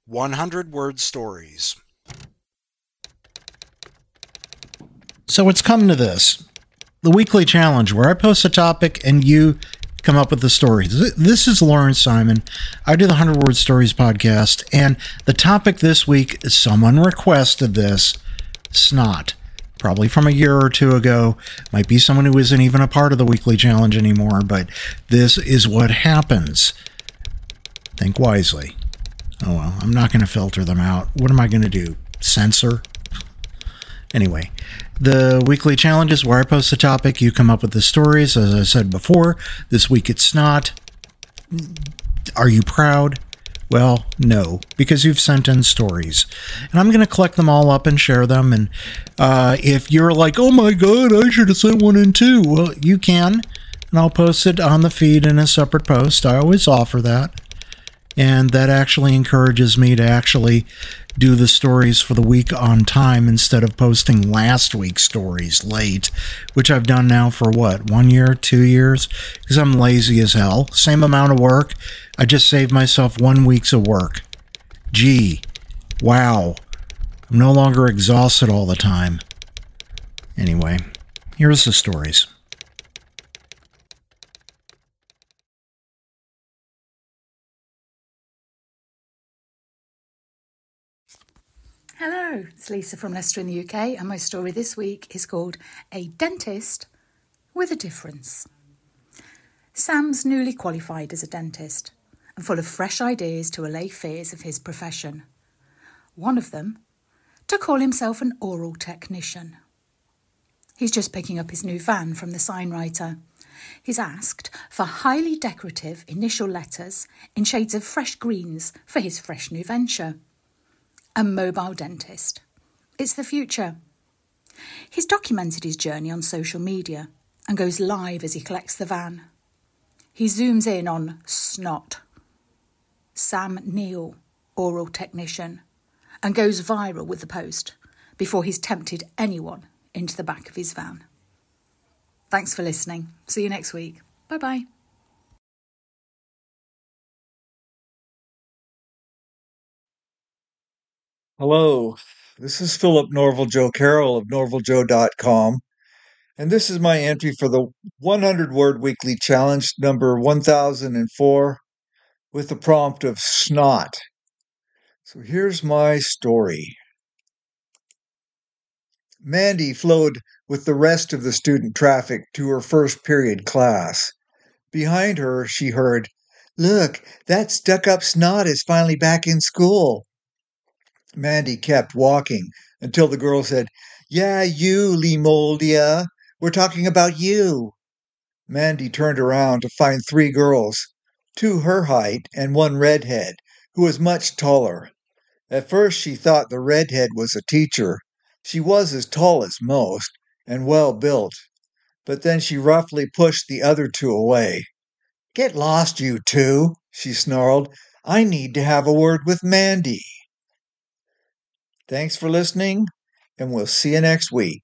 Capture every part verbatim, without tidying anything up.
one hundred word stories. So it's come to this, the weekly challenge where I post a topic and you come up with the stories. This is Lawrence Simon. I do the one hundred word stories podcast, and the topic this week is someone requested this, snot. Probably from a year or two ago. Might be someone who isn't even a part of the weekly challenge anymore, but this is what happens. Think wisely. Oh well, I'm not going to filter them out. What am I going to do? Censor? Anyway, the weekly challenge is where I post a topic, you come up with the stories. As I said before, this week it's snot. Are you proud? Well, no, because you've sent in stories. And I'm going to collect them all up and share them. And uh, if you're like, oh my God, I should have sent one in too, well, you can. And I'll post it on the feed in a separate post. I always offer that. And that actually encourages me to actually do the stories for the week on time instead of posting last week's stories late, which I've done now for what, one year, two years? Because I'm lazy as hell. Same amount of work. I just saved myself one week's of work. Gee, wow. I'm no longer exhausted all the time. Anyway, here's the stories. Hello, it's Lisa from Leicester in the U K, and my story this week is called A Dentist with a Difference. Sam's newly qualified as a dentist and full of fresh ideas to allay fears of his profession. One of them, to call himself an oral technician. He's just picking up his new van from the signwriter. He's asked for highly decorative initial letters in shades of fresh greens for his fresh new venture. A mobile dentist. It's the future. He's documented his journey on social media and goes live as he collects the van. He zooms in on snot. Sam Neill, oral technician, and goes viral with the post before he's tempted anyone into the back of his van. Thanks for listening. See you next week. Bye-bye. Hello, this is Philip Norval Joe Carroll of norval joe dot com, and this is my entry for the one hundred word weekly challenge number one thousand four with the prompt of snot. So here's my story. Mandy flowed with the rest of the student traffic to her first period class. Behind her, she heard, "Look, that stuck-up snot is finally back in school." Mandy kept walking until the girl said, "Yeah, you, Lemoldia. We're talking about you." Mandy turned around to find three girls, two her height and one redhead, who was much taller. At first she thought the redhead was a teacher. She was as tall as most and well built, but then she roughly pushed the other two away. "Get lost, you two," she snarled. "I need to have a word with Mandy." Thanks for listening, and we'll see you next week.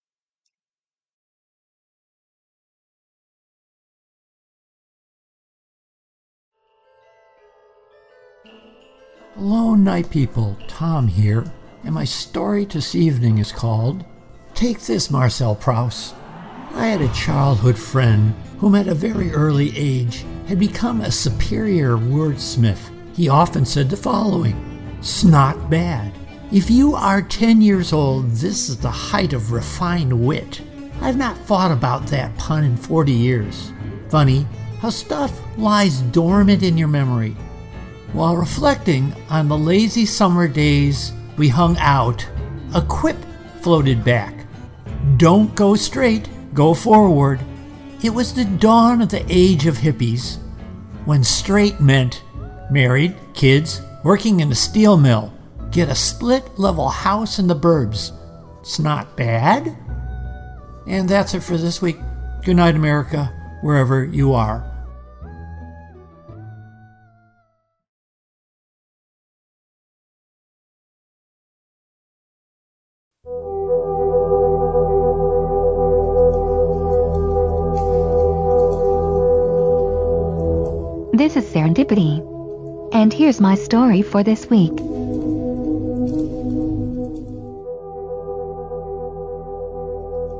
Hello, night people. Tom here, and my story this evening is called Take This, Marcel Proust. I had a childhood friend whom at a very early age had become a superior wordsmith. He often said the following: "Snot bad. If you are ten years old, this is the height of refined wit." I've not thought about that pun in forty years. Funny how stuff lies dormant in your memory. While reflecting on the lazy summer days we hung out, a quip floated back. Don't go straight, go forward. It was the dawn of the age of hippies, when straight meant married, kids, working in a steel mill, get a split-level house in the burbs. It's not bad. And that's it for this week. Good night, America, wherever you are. This is Serendipity. And here's my story for this week.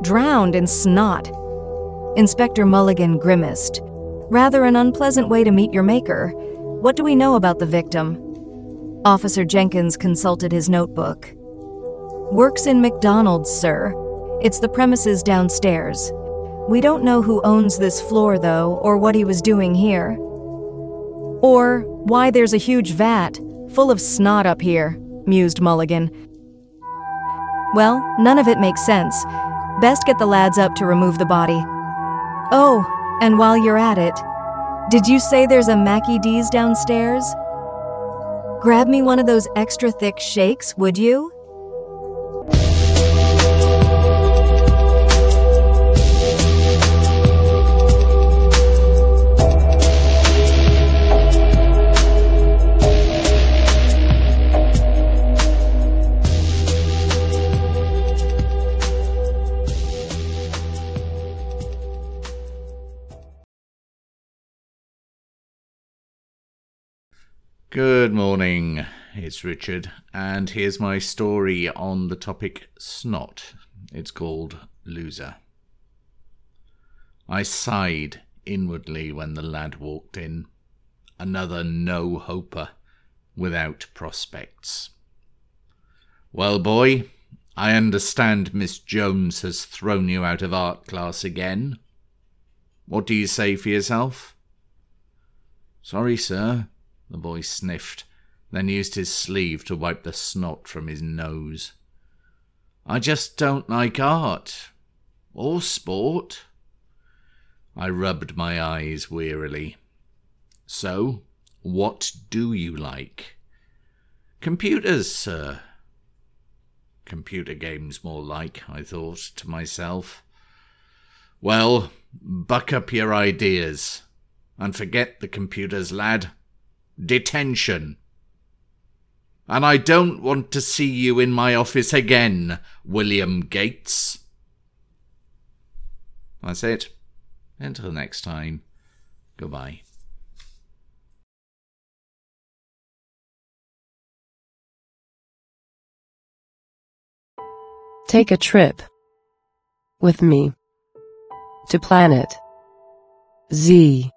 drowned in snot. Inspector Mulligan grimaced. Rather an unpleasant way to meet your maker. What do we know about the victim? Officer Jenkins consulted his notebook. Works in McDonald's, sir. It's the premises downstairs. We don't know who owns this floor, though, or what he was doing here. Or why there's a huge vat full of snot up here, mused Mulligan. Well, none of it makes sense. Best get the lads up to remove the body. Oh, and while you're at it, did you say there's a Mackie D's downstairs? Grab me one of those extra thick shakes, would you? Good morning, it's Richard, and here's my story on the topic snot. It's called Loser. I sighed inwardly when the lad walked in. Another no-hoper without prospects. Well, boy, I understand Miss Jones has thrown you out of art class again. What do you say for yourself? Sorry, sir. The boy sniffed, then used his sleeve to wipe the snot from his nose. I just don't like art. Or sport. I rubbed my eyes wearily. So, what do you like? Computers, sir. Computer games more like, I thought to myself. Well, buck up your ideas, and forget the computers, lad. Detention. And I don't want to see you in my office again, William Gates. That's it. Until next time, goodbye. Take a trip with me to Planet Z.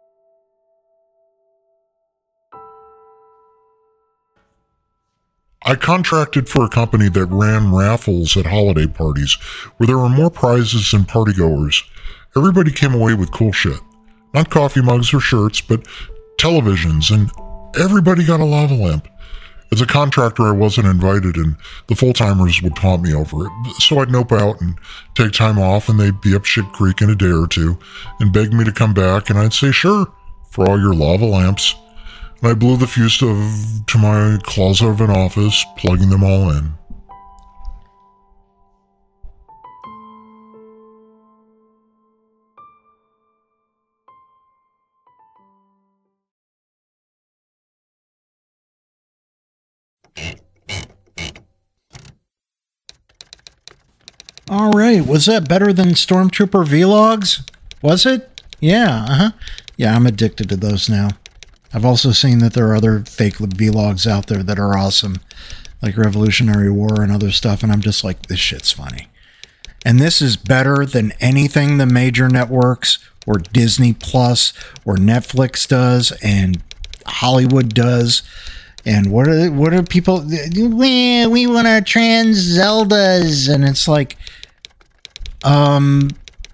I contracted for a company that ran raffles at holiday parties where there were more prizes than partygoers. Everybody came away with cool shit. Not coffee mugs or shirts, but televisions, and everybody got a lava lamp. As a contractor, I wasn't invited, and the full-timers would taunt me over it. So I'd nope out and take time off, and they'd be up shit creek in a day or two and beg me to come back, and I'd say, sure, for all your lava lamps. And I blew the fuse to, to my closet of an office, plugging them all in. All right, was that better than Stormtrooper vlogs? Was it? Yeah, uh-huh. Yeah, I'm addicted to those now. I've also seen that there are other fake vlogs out there that are awesome, like Revolutionary War and other stuff, and I'm just like, this shit's funny. And this is better than anything the major networks or Disney Plus or Netflix does and Hollywood does. And what are what are people? We we want our trans Zeldas, and it's like, um,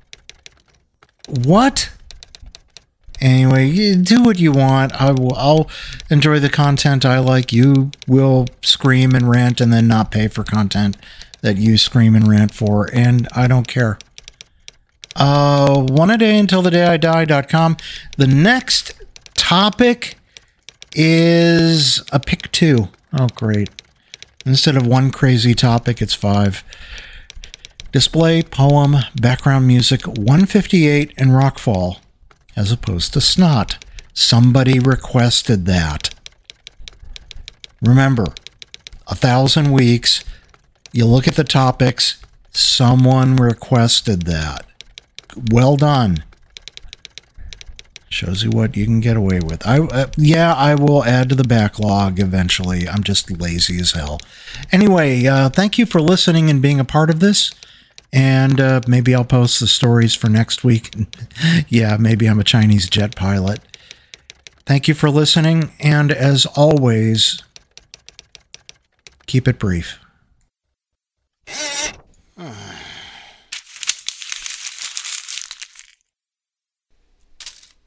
what? Anyway, you do what you want. I will. I'll enjoy the content I like. You will scream and rant, and then not pay for content that you scream and rant for, and I don't care. Uh, one a day until the day I die dot com. The next topic is a pick two. Oh, great. Instead of one crazy topic, it's five. Display, poem, background music, one fifty-eight, and rockfall, as opposed to snot. Somebody requested that. Remember, a thousand weeks, you look at the topics, someone requested that. Well done. Shows you what you can get away with. I uh, yeah, I will add to the backlog eventually. I'm just lazy as hell. Anyway, uh, thank you for listening and being a part of this. And uh, maybe I'll post the stories for next week. Yeah, maybe I'm a Chinese jet pilot. Thank you for listening, and as always, keep it brief.